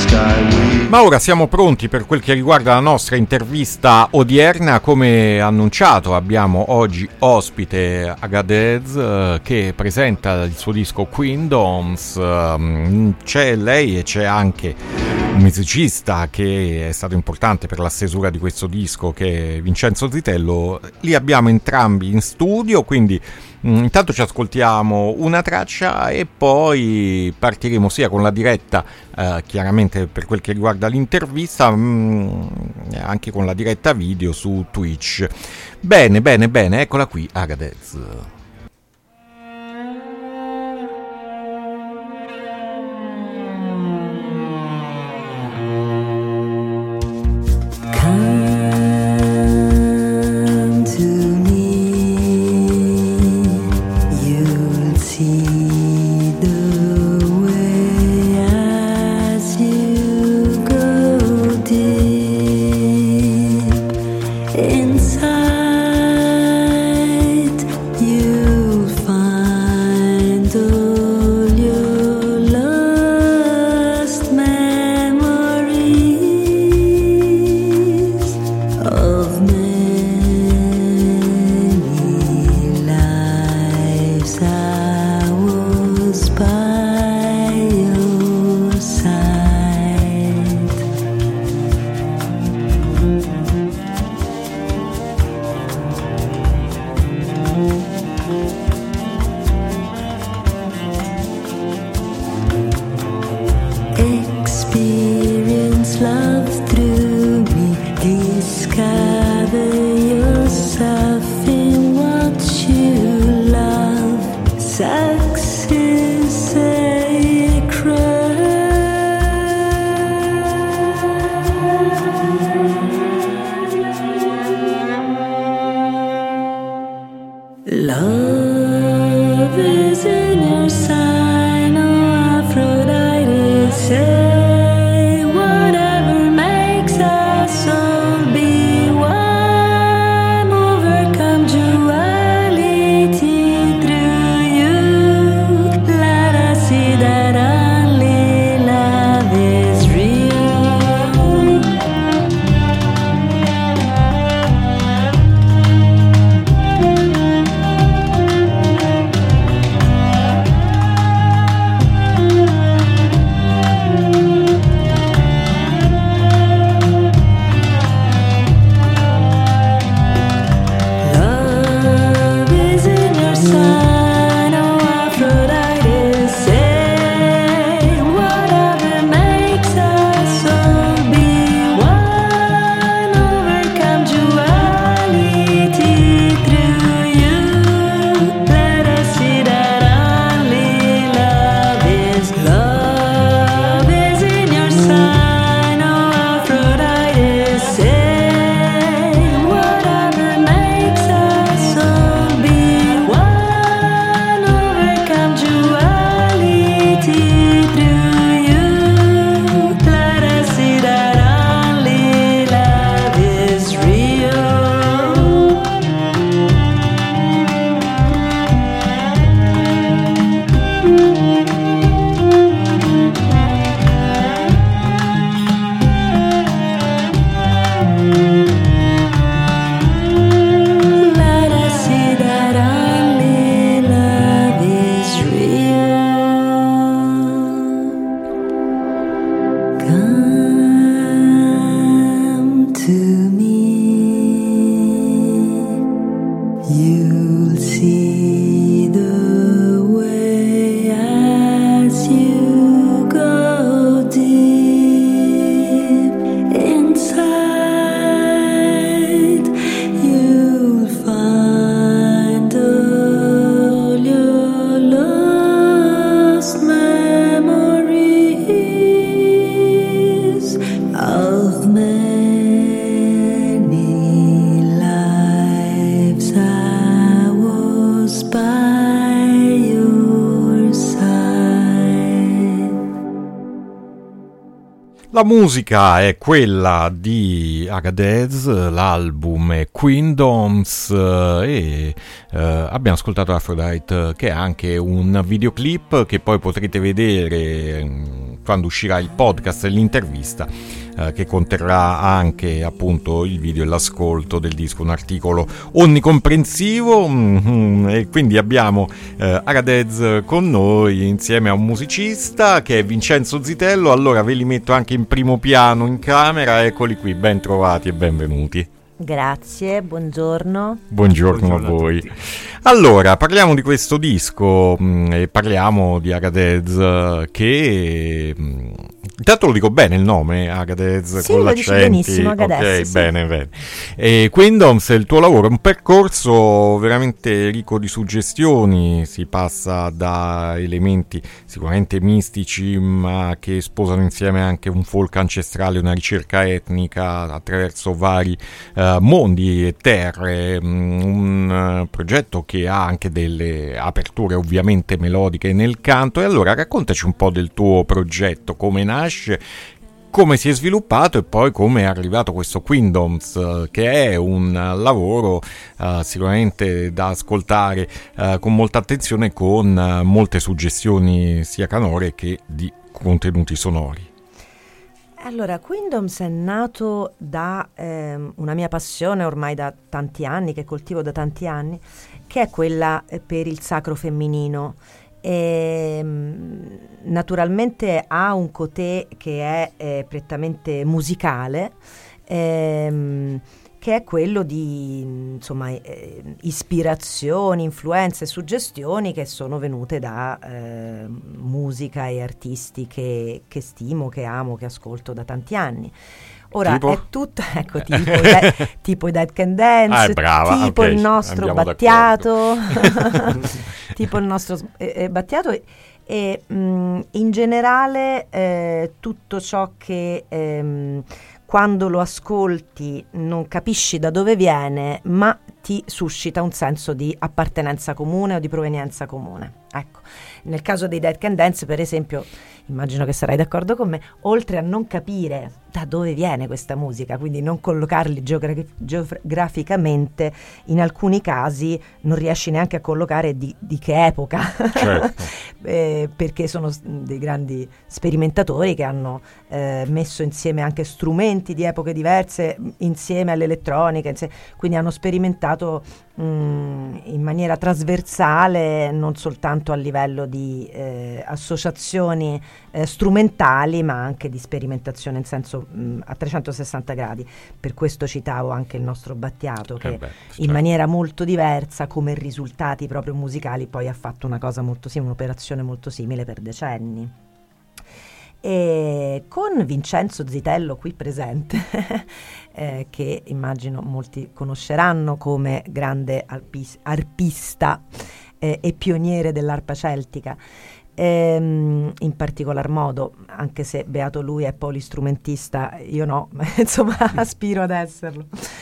Ma ora siamo pronti per quel che riguarda la nostra intervista odierna. Come annunciato abbiamo oggi ospite Agadez che presenta il suo disco Queendoms. C'è lei e c'è anche un musicista che è stato importante per la stesura di questo disco, che è Vincenzo Zitello. Li abbiamo entrambi in studio, quindi intanto ci ascoltiamo una traccia e poi partiremo sia con la diretta, chiaramente per quel che riguarda l'intervista, anche con la diretta video su Twitch. Bene, eccola qui Agadez. La musica è quella di Agadez, l'album è Queendoms e abbiamo ascoltato Aphrodite, che è anche un videoclip che poi potrete vedere quando uscirà il podcast e l'intervista, che conterrà anche appunto il video e l'ascolto del disco, un articolo onnicomprensivo. E quindi abbiamo Agadez con noi insieme a un musicista che è Vincenzo Zitello. Allora ve li metto anche in primo piano in camera, eccoli qui, ben trovati e benvenuti. Grazie, buongiorno. Buongiorno a voi. Allora, parliamo di questo disco e parliamo di Agadez, che intanto lo dico bene il nome, Agadez, sì, con lo dici l'accenti. benissimo, Agadez, ok, sì. bene. E Queendoms è il tuo lavoro, è un percorso veramente ricco di suggestioni, si passa da elementi sicuramente mistici, ma che sposano insieme anche un folk ancestrale, una ricerca etnica attraverso vari mondi e terre, un progetto che ha anche delle aperture ovviamente melodiche nel canto. E allora raccontaci un po' del tuo progetto, come nasce, come si è sviluppato e poi come è arrivato questo Queendoms, che è un lavoro sicuramente da ascoltare con molta attenzione, con molte suggestioni sia canore che di contenuti sonori. Allora, Queendoms è nato da una mia passione ormai da tanti anni, che coltivo da tanti anni, che è quella per il sacro femminino. Naturalmente ha un cotè che è prettamente musicale, che è quello di insomma ispirazioni, influenze, suggestioni che sono venute da musica e artisti che stimo, che amo, che ascolto da tanti anni. Ora tipo? è tutto, ecco, tipo i Dead Can Dance, brava, tipo okay, il nostro andiamo Battiato, tipo il nostro Battiato e in generale tutto ciò che quando lo ascolti non capisci da dove viene, ma ti suscita un senso di appartenenza comune o di provenienza comune. Ecco, nel caso dei Dead Can Dance, per esempio, immagino che sarai d'accordo con me, oltre a non capire da dove viene questa musica, quindi non collocarli geograficamente, in alcuni casi non riesci neanche a collocare di che epoca, Certo. perché sono dei grandi sperimentatori che hanno messo insieme anche strumenti di epoche diverse insieme all'elettronica, quindi hanno sperimentato in maniera trasversale, non soltanto a livello di associazioni strumentali, ma anche di sperimentazione in senso a 360 gradi. Per questo citavo anche il nostro Battiato, che in maniera molto diversa, come risultati proprio musicali, poi ha fatto una cosa molto simile, un'operazione molto simile per decenni. E con Vincenzo Zitello qui presente, che immagino molti conosceranno come grande arpista e pioniere dell'arpa celtica, in particolar modo, anche se beato lui è polistrumentista, io no, insomma aspiro ad esserlo.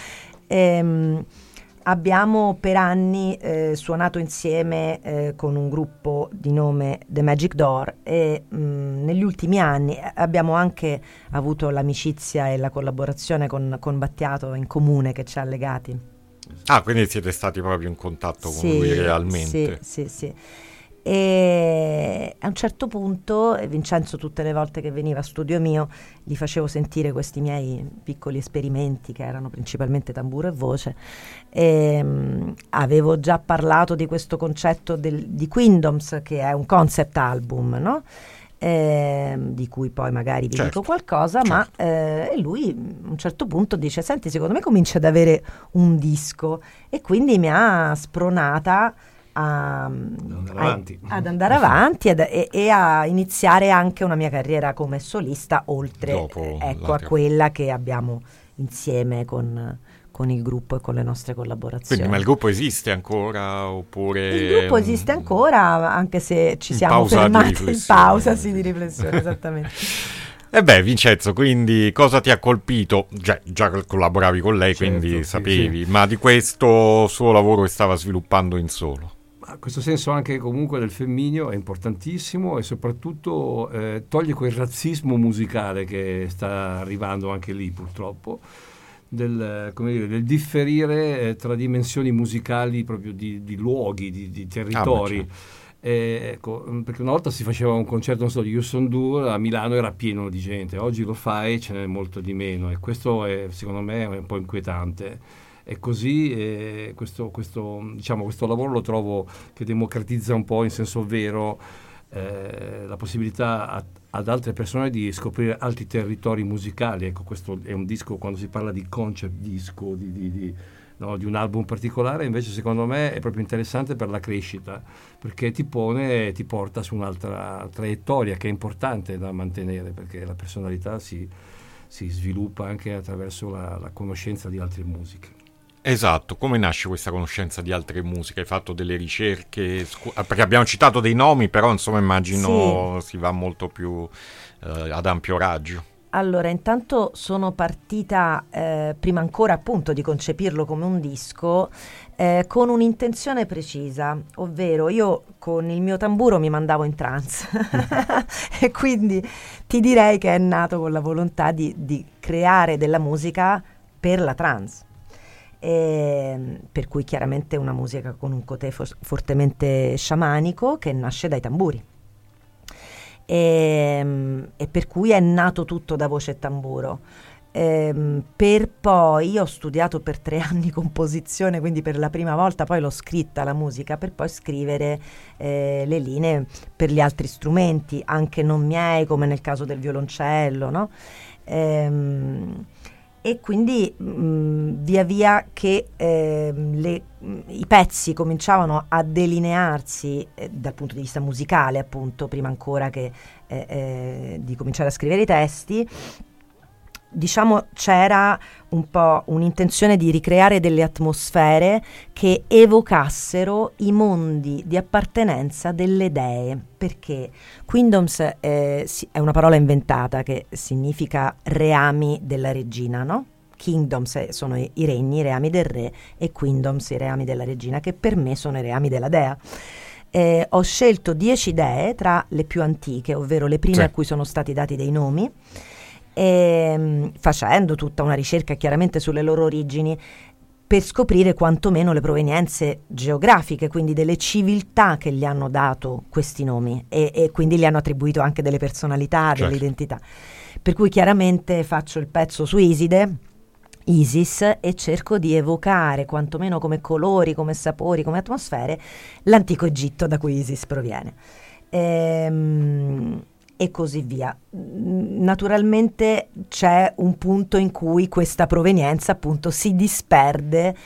Abbiamo per anni suonato insieme con un gruppo di nome The Magic Door e negli ultimi anni abbiamo anche avuto l'amicizia e la collaborazione con Battiato in comune che ci ha legati. Ah, quindi siete stati proprio in contatto con lui realmente? Sì. E a un certo punto Vincenzo, tutte le volte che veniva a studio mio, gli facevo sentire questi miei piccoli esperimenti che erano principalmente tamburo e voce. Avevo già parlato di questo concetto di Queendoms, che è un concept album, no? Di cui poi magari vi dico qualcosa, ma lui a un certo punto dice: senti, secondo me comincia ad avere un disco, e quindi mi ha spronata ad andare avanti e a iniziare anche una mia carriera come solista, oltre a quella che abbiamo insieme con il gruppo e con le nostre collaborazioni. Quindi, ma il gruppo esiste ancora oppure? Il gruppo esiste ancora, anche se ci siamo fermati in pausa di riflessione, esattamente. E beh, Vincenzo, quindi cosa ti ha colpito? Già collaboravi con lei, certo, quindi sapevi, sì. Ma di questo suo lavoro che stava sviluppando in solo? Questo senso anche comunque del femminile è importantissimo, e soprattutto toglie quel razzismo musicale che sta arrivando anche lì, purtroppo, del differire tra dimensioni musicali proprio di luoghi, di territori. Ecco, perché una volta si faceva un concerto, non so, di Youth on Tour, a Milano era pieno di gente, oggi lo fai e ce n'è molto di meno, e questo è, secondo me, è un po' inquietante. E così questo lavoro lo trovo che democratizza un po', in senso vero, la possibilità ad altre persone di scoprire altri territori musicali. Ecco, questo è un disco, quando si parla di concept disco, di un album particolare, invece secondo me è proprio interessante per la crescita, perché ti porta su un'altra traiettoria che è importante da mantenere, perché la personalità si sviluppa anche attraverso la conoscenza di altre musiche. Esatto, come nasce questa conoscenza di altre musiche? Hai fatto delle ricerche? Perché abbiamo citato dei nomi, però insomma immagino si va molto più ad ampio raggio. Allora, intanto sono partita, prima ancora appunto di concepirlo come un disco, con un'intenzione precisa, ovvero io con il mio tamburo mi mandavo in trance e quindi ti direi che è nato con la volontà di creare della musica per la trance. Per cui chiaramente una musica con un cotè fortemente sciamanico che nasce dai tamburi. E per cui è nato tutto da voce e tamburo. Per poi io ho studiato per 3 anni composizione, quindi per la prima volta poi l'ho scritta la musica, per poi scrivere le linee per gli altri strumenti, anche non miei, come nel caso del violoncello, no? E quindi via via che i pezzi cominciavano a delinearsi dal punto di vista musicale, appunto, prima ancora che di cominciare a scrivere i testi, diciamo c'era un po' un'intenzione di ricreare delle atmosfere che evocassero i mondi di appartenenza delle dee, perché Queendoms è una parola inventata che significa reami della regina, no? Kingdoms sono i regni, i reami del re, e Queendoms i reami della regina, che per me sono i reami della dea. Ho scelto 10 dee tra le più antiche, ovvero le prime a cui sono stati dati dei nomi, facendo tutta una ricerca chiaramente sulle loro origini per scoprire quantomeno le provenienze geografiche, quindi delle civiltà che gli hanno dato questi nomi e quindi gli hanno attribuito anche delle personalità, delle identità. Per cui chiaramente faccio il pezzo su Isis, e cerco di evocare, quantomeno come colori, come sapori, come atmosfere, l'antico Egitto da cui Isis proviene. E così via. Naturalmente c'è un punto in cui questa provenienza appunto si disperde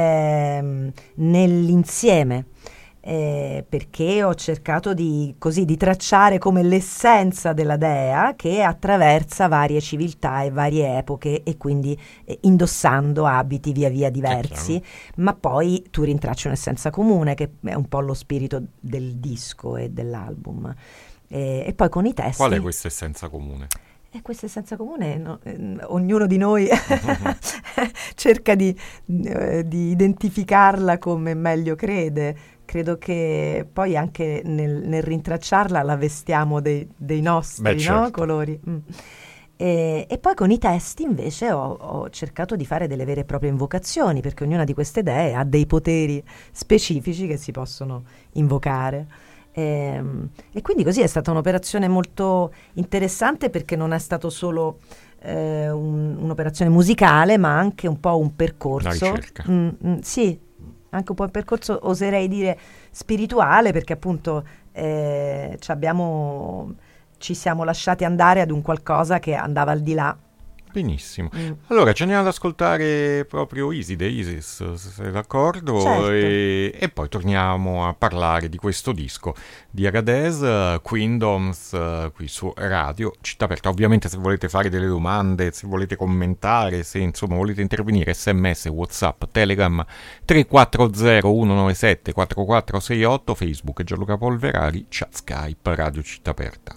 nell'insieme, perché ho cercato di tracciare come l'essenza della dea che attraversa varie civiltà e varie epoche, e quindi indossando abiti via via diversi, ma poi tu rintracci un'essenza comune che è un po' lo spirito del disco e dell'album. E poi con i testi. Qual è questa essenza comune? Questa essenza comune, ognuno di noi cerca di identificarla come meglio crede. Credo che poi anche nel rintracciarla la vestiamo dei nostri colori. E poi con i testi invece ho cercato di fare delle vere e proprie invocazioni, perché ognuna di queste idee ha dei poteri specifici che si possono invocare. E quindi così è stata un'operazione molto interessante, perché non è stato solo un'operazione musicale, ma anche un po' un percorso. Una ricerca. Sì, anche un po' un percorso, oserei dire, spirituale, perché appunto ci siamo lasciati andare ad un qualcosa che andava al di là. Benissimo. Allora ci andiamo ad ascoltare proprio Isis, se sei d'accordo, certo. e poi torniamo a parlare di questo disco di Agadez, Queendoms, qui su Radio Città Aperta. Ovviamente se volete fare delle domande, se volete commentare, se insomma volete intervenire, SMS, WhatsApp, Telegram 340 197 4468, Facebook Gianluca Polverari, chat Skype Radio Città Aperta.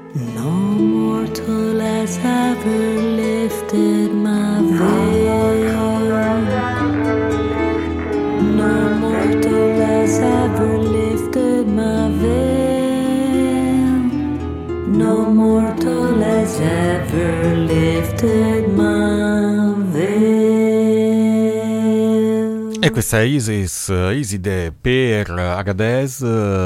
No mortal has ever lifted my veil. No mortal has ever lifted my veil. No mortal has ever lifted my veil. E questa è Iside per Agadez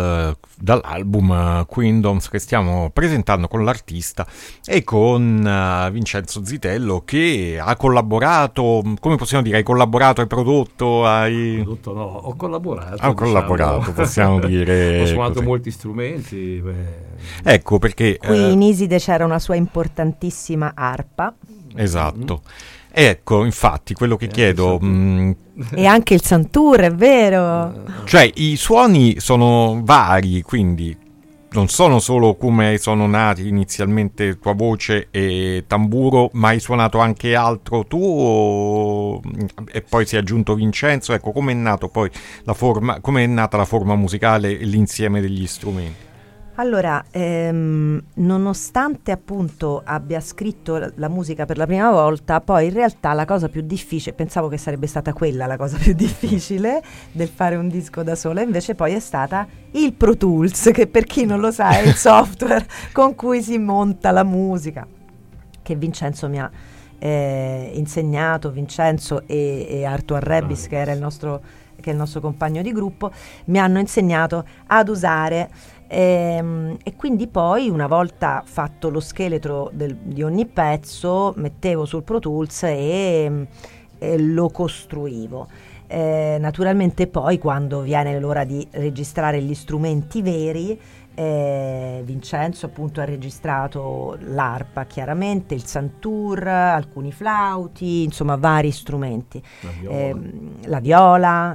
dall'album Queendoms che stiamo presentando con l'artista e con Vincenzo Zitello, che ha collaborato, come possiamo dire, hai collaborato, hai prodotto, Prodotto no, ho collaborato. Ho collaborato, possiamo dire. Ho suonato così. molti strumenti. Ecco perché... Qui in Iside c'era una sua importantissima arpa. Esatto. Ecco, infatti, quello che chiedo... E anche il Santur, è vero? Cioè, i suoni sono vari, quindi non sono solo come sono nati inizialmente tua voce e tamburo, ma hai suonato anche altro tu e poi si è aggiunto Vincenzo. Ecco, com'è nato poi la forma, com'è nata la forma musicale e l'insieme degli strumenti? Allora, nonostante appunto abbia scritto la musica per la prima volta, poi in realtà la cosa più difficile, pensavo che sarebbe stata quella la cosa più difficile del fare un disco da sola, invece poi è stata il Pro Tools, che per chi non lo sa è il software con cui si monta la musica, che Vincenzo mi ha insegnato, Vincenzo e Arthur Rebis, che è il nostro compagno di gruppo, mi hanno insegnato ad usare. E quindi poi, una volta fatto lo scheletro di ogni pezzo, mettevo sul Pro Tools e lo costruivo. Naturalmente poi, quando viene l'ora di registrare gli strumenti veri, Vincenzo appunto ha registrato l'arpa, chiaramente il santur, alcuni flauti, insomma vari strumenti, la viola,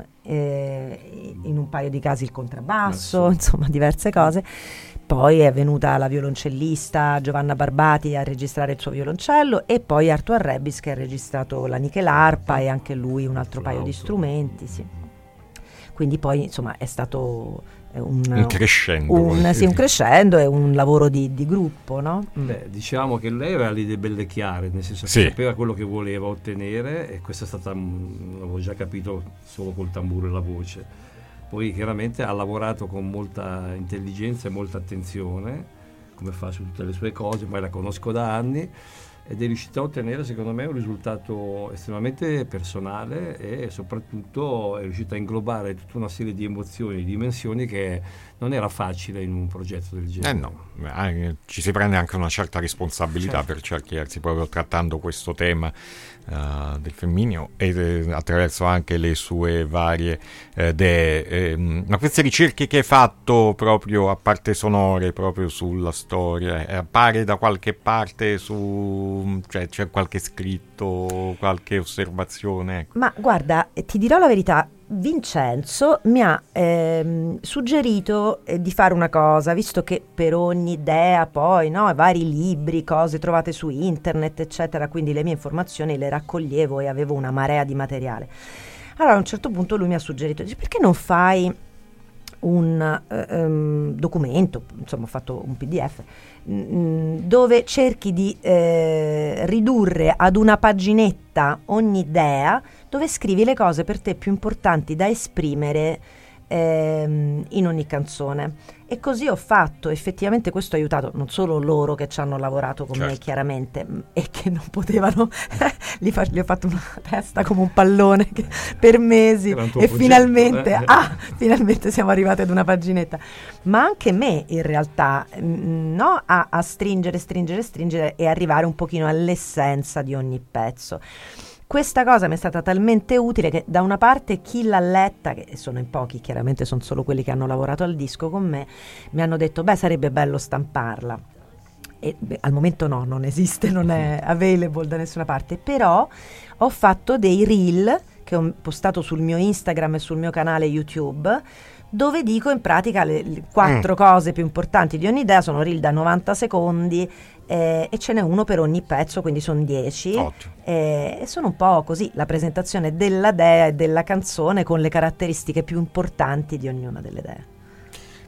in un paio di casi il contrabbasso, insomma diverse cose. Poi è venuta la violoncellista Giovanna Barbati a registrare il suo violoncello, e poi Arthur Rebis che ha registrato la nichelarpa e anche lui un altro paio di strumenti, sì. Quindi poi insomma è stato un crescendo, un crescendo e un lavoro di gruppo, no? Beh, diciamo che lei aveva le idee belle chiare, nel senso che sapeva quello che voleva ottenere, e questo è stata, l'avevo già capito solo col tamburo e la voce. Poi chiaramente ha lavorato con molta intelligenza e molta attenzione, come fa su tutte le sue cose, ma la conosco da anni, ed è riuscita a ottenere secondo me un risultato estremamente personale, e soprattutto è riuscita a inglobare tutta una serie di emozioni, di dimensioni che non era facile in un progetto del genere. No, ci si prende anche una certa responsabilità, per certi versi, proprio trattando questo tema del femminile e attraverso anche le sue varie idee. Ma queste ricerche che hai fatto proprio a parte sonore, proprio sulla storia, appare da qualche parte cioè c'è qualche scritto, qualche osservazione? Ecco. Ma guarda, ti dirò la verità, Vincenzo mi ha suggerito di fare una cosa, visto che per ogni idea poi, no, vari libri, cose trovate su internet, eccetera, quindi le mie informazioni le raccoglievo e avevo una marea di materiale. Allora a un certo punto lui mi ha suggerito, dice, perché non fai un documento, insomma ho fatto un PDF, dove cerchi di ridurre ad una paginetta ogni idea, dove scrivi le cose per te più importanti da esprimere in ogni canzone. E così ho fatto, effettivamente questo ha aiutato non solo loro che ci hanno lavorato con me chiaramente e che non potevano gli ho fatto una testa come un pallone per mesi e finalmente siamo arrivati ad una paginetta, ma anche me in realtà no, a stringere e arrivare un pochino all'essenza di ogni pezzo. Questa cosa mi è stata talmente utile che da una parte chi l'ha letta, che sono in pochi, chiaramente sono solo quelli che hanno lavorato al disco con me, mi hanno detto sarebbe bello stamparla. E al momento no, non esiste, non è available da nessuna parte, però ho fatto dei reel che ho postato sul mio Instagram e sul mio canale YouTube, dove dico in pratica le 4 cose più importanti di ogni idea. Sono reel da 90 secondi e ce n'è uno per ogni pezzo, quindi sono 10 e sono un po' così la presentazione della dea e della canzone con le caratteristiche più importanti di ognuna delle idee.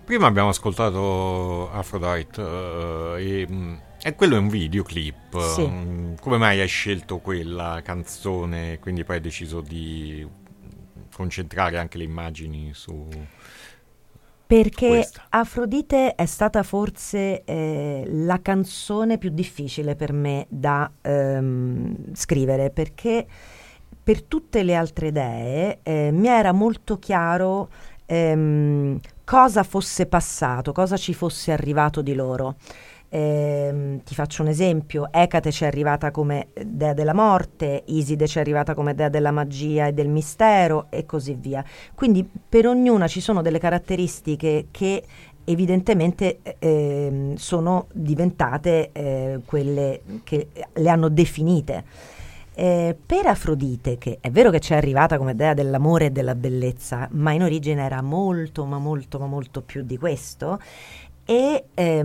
Prima abbiamo ascoltato Aphrodite e quello è un videoclip. Sì. Come mai hai scelto quella canzone? Quindi poi hai deciso di concentrare anche le immagini su Perché questa. Afrodite è stata forse la canzone più difficile per me da scrivere, perché per tutte le altre idee mi era molto chiaro cosa fosse passato, cosa ci fosse arrivato di loro. Ti faccio un esempio: Ecate ci è arrivata come dea della morte, Iside ci è arrivata come dea della magia e del mistero e così via. Quindi per ognuna ci sono delle caratteristiche che evidentemente sono diventate quelle che le hanno definite. Per Afrodite, che è vero che ci è arrivata come dea dell'amore e della bellezza, ma in origine era molto più di questo, e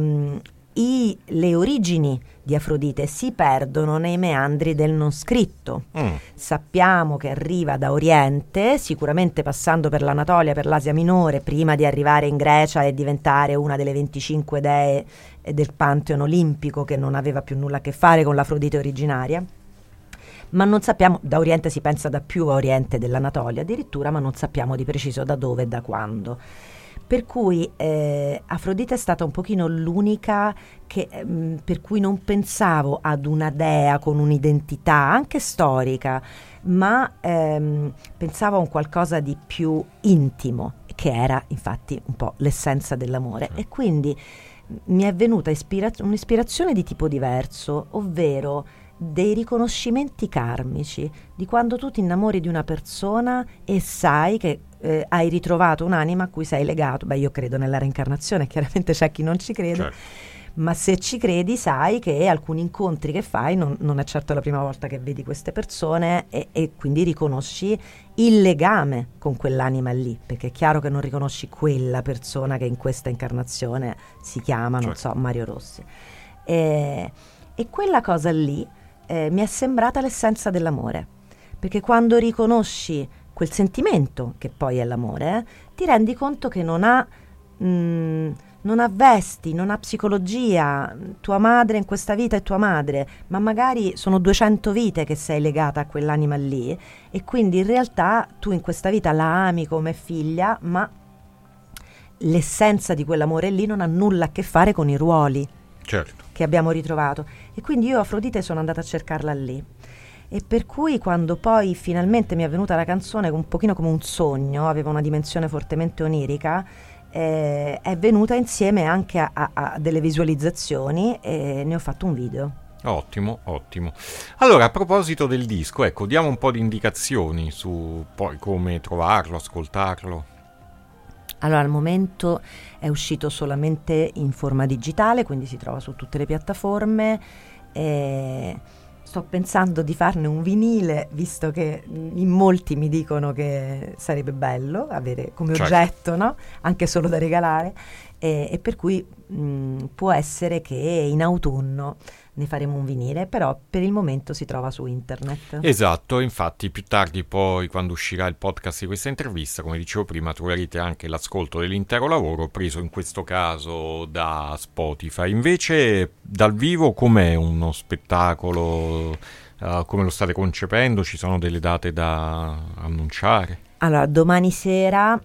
le origini di Afrodite si perdono nei meandri del non scritto. Sappiamo che arriva da Oriente, sicuramente passando per l'Anatolia, per l'Asia Minore, prima di arrivare in Grecia e diventare una delle 25 dee del Pantheon olimpico, che non aveva più nulla a che fare con l'Afrodite originaria. Ma non sappiamo, da Oriente si pensa da più a Oriente dell'Anatolia addirittura, ma non sappiamo di preciso da dove e da quando. Per cui Afrodite è stata un pochino l'unica per cui non pensavo ad una dea con un'identità anche storica, ma pensavo a un qualcosa di più intimo, che era infatti un po' l'essenza dell'amore. E quindi mi è venuta un'ispirazione di tipo diverso, ovvero dei riconoscimenti karmici, di quando tu ti innamori di una persona e sai che hai ritrovato un'anima a cui sei legato. Io credo nella reincarnazione, chiaramente c'è chi non ci crede, certo. Ma se ci credi sai che alcuni incontri che fai non è certo la prima volta che vedi queste persone, e quindi riconosci il legame con quell'anima lì, perché è chiaro che non riconosci quella persona che in questa incarnazione si chiama, non so, Mario Rossi, e quella cosa lì mi è sembrata l'essenza dell'amore, perché quando riconosci quel sentimento che poi è l'amore, ti rendi conto che non ha vesti, non ha psicologia. Tua madre in questa vita è tua madre, ma magari sono 200 vite che sei legata a quell'anima lì, e quindi in realtà tu in questa vita la ami come figlia, ma l'essenza di quell'amore lì non ha nulla a che fare con i ruoli, certo, che abbiamo ritrovato. E quindi io Afrodite sono andata a cercarla lì, e per cui quando poi finalmente mi è venuta la canzone un pochino come un sogno, aveva una dimensione fortemente onirica, è venuta insieme anche a delle visualizzazioni, e ne ho fatto un video. Ottimo. Allora, a proposito del disco, ecco, diamo un po' di indicazioni su poi come trovarlo, ascoltarlo. Allora, al momento è uscito solamente in forma digitale, quindi si trova su tutte le piattaforme. Sto pensando di farne un vinile, visto che in molti mi dicono che sarebbe bello avere come oggetto, no? Anche solo da regalare, e per cui può essere che in autunno ne faremo un vinile, però per il momento si trova su internet. Esatto, infatti più tardi poi, quando uscirà il podcast di questa intervista, come dicevo prima, troverete anche l'ascolto dell'intero lavoro, preso in questo caso da Spotify. Invece dal vivo com'è uno spettacolo? Come lo state concependo? Ci sono delle date da annunciare? Allora, domani sera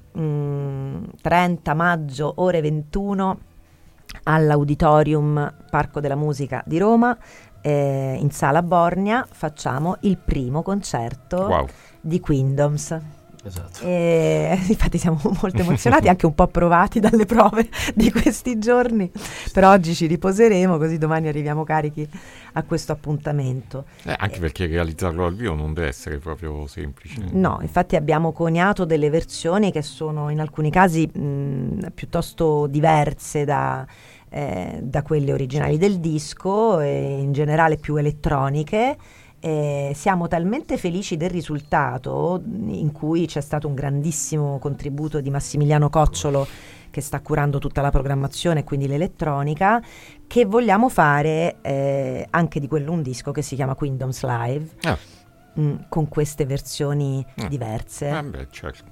30 maggio ore 21 all'Auditorium Parco della Musica di Roma, in Sala Borgna, facciamo il primo concerto di Queendoms. Esatto. Infatti siamo molto emozionati, anche un po' provati dalle prove di questi giorni, però oggi ci riposeremo, così domani arriviamo carichi a questo appuntamento. Anche perché realizzarlo al vivo non deve essere proprio semplice. No, infatti abbiamo coniato delle versioni che sono in alcuni casi piuttosto diverse da quelle originali del disco, e in generale più elettroniche. Siamo talmente felici del risultato, in cui c'è stato un grandissimo contributo di Massimiliano Cocciolo, che sta curando tutta la programmazione e quindi l'elettronica, che vogliamo fare anche di quello un disco che si chiama Queendoms Live, con queste versioni diverse. Certo.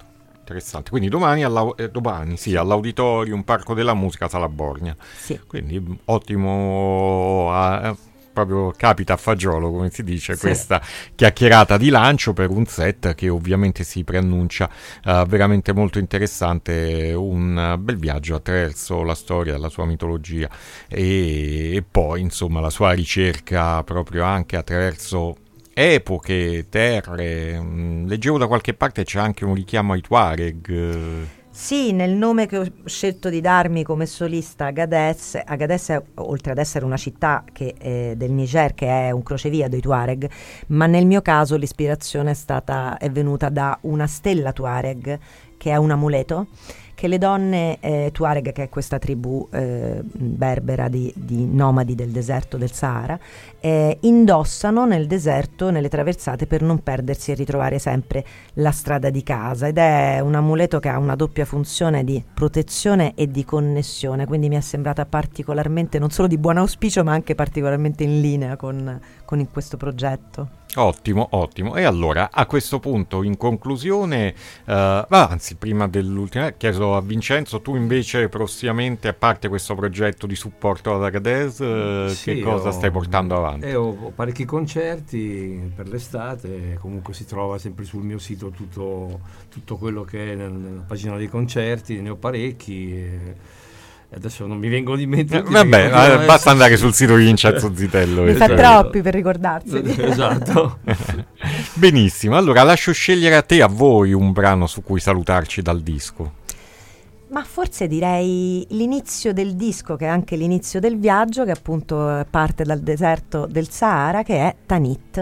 interessante. Quindi domani, all'Auditorium Parco della Musica Sala Borgna. Sì. Quindi ottimo, proprio capita a fagiolo, come si dice, Sì. questa chiacchierata di lancio per un set che ovviamente si preannuncia veramente molto interessante, un bel viaggio attraverso la storia, la sua mitologia e poi insomma la sua ricerca proprio anche attraverso epoche, terre. Leggevo da qualche parte c'è anche un richiamo ai Tuareg. Sì, nel nome che ho scelto di darmi come solista Agadez è, oltre ad essere una città del Niger, che è un crocevia dei Tuareg, ma nel mio caso l'ispirazione è venuta da una stella Tuareg, che è un amuleto che le donne Tuareg, che è questa tribù berbera di nomadi del deserto del Sahara, indossano nel deserto, nelle traversate, per non perdersi e ritrovare sempre la strada di casa, ed è un amuleto che ha una doppia funzione di protezione e di connessione, quindi mi è sembrata particolarmente, non solo di buon auspicio, ma anche particolarmente in linea con questo progetto. Ottimo. E allora, a questo punto, in conclusione, anzi, prima dell'ultima, chiedo a Vincenzo, tu invece prossimamente, a parte questo progetto di supporto ad Agadez, Sì, che cosa stai portando avanti? Ho parecchi concerti per l'estate, comunque si trova sempre sul mio sito tutto quello che è nella pagina dei concerti, ne ho parecchi. Adesso non mi vengono in mente. Vabbè, basta andare sul sito di Vincenzo Zitello. Ne fa troppi per ricordarseli. Esatto. Benissimo, allora lascio scegliere a voi un brano su cui salutarci dal disco. Ma forse direi l'inizio del disco, che è anche l'inizio del viaggio, che appunto parte dal deserto del Sahara, che è Tanit.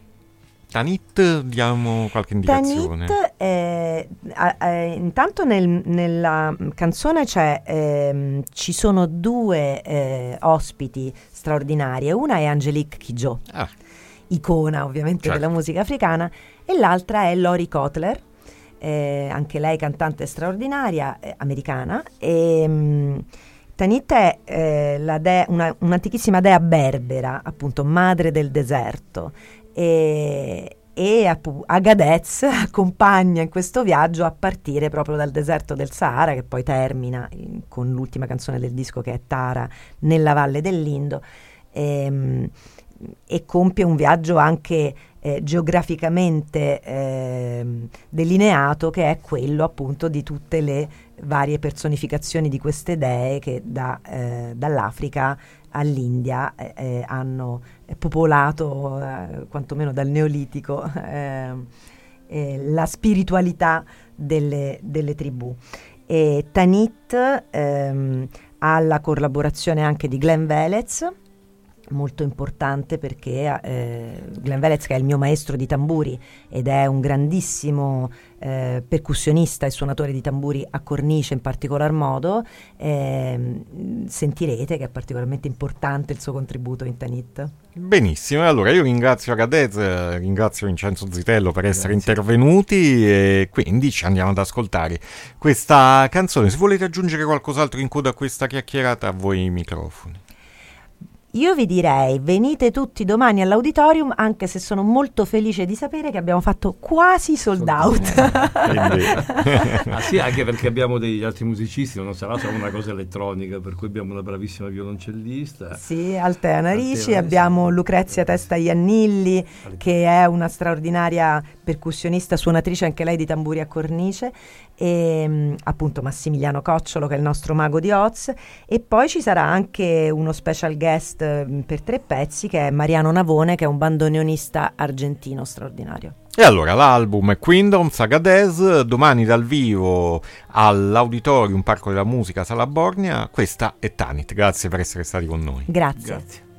Tanit, diamo qualche indicazione. Tanit, intanto nella canzone ci sono due ospiti straordinarie. Una è Angelique Kidjo, icona ovviamente della musica africana, e l'altra è Lori Kotler, anche lei cantante straordinaria, americana. Tanit è un'antichissima dea berbera, appunto madre del deserto, e Agadez accompagna in questo viaggio a partire proprio dal deserto del Sahara, che poi termina con l'ultima canzone del disco, che è Tara, nella valle dell'Indo, e compie un viaggio anche geograficamente delineato, che è quello appunto di tutte le varie personificazioni di queste dee che dall'Africa all'India hanno popolato, quantomeno dal Neolitico, la spiritualità delle tribù. E Tanit ha la collaborazione anche di Glenn Velez, molto importante, perché Glenn Velez, che è il mio maestro di tamburi ed è un grandissimo percussionista e suonatore di tamburi a cornice in particolar modo, sentirete che è particolarmente importante il suo contributo in Tanit. Benissimo, allora io ringrazio Agadez, ringrazio Vincenzo Zitello per essere intervenuti, e quindi ci andiamo ad ascoltare questa canzone. Se volete aggiungere qualcos'altro in coda a questa chiacchierata, a voi i microfoni. Io vi direi, venite tutti domani all'Auditorium, anche se sono molto felice di sapere che abbiamo fatto quasi sold out. Sì, anche perché abbiamo degli altri musicisti, non sarà solo una cosa elettronica, per cui abbiamo una bravissima violoncellista. Sì, Altea Narici, abbiamo Lucrezia Testa Iannilli, che è una straordinaria percussionista, suonatrice anche lei di tamburi a cornice, e appunto Massimiliano Cocciolo, che è il nostro mago di Oz, e poi ci sarà anche uno special guest per 3 pezzi, che è Mariano Navone, che è un bandoneonista argentino straordinario. E allora l'album è Queendoms, Agadez, domani dal vivo all'Auditorium Parco della Musica Sala Borgna. Questa è Tanit, grazie per essere stati con noi. Grazie. Grazie.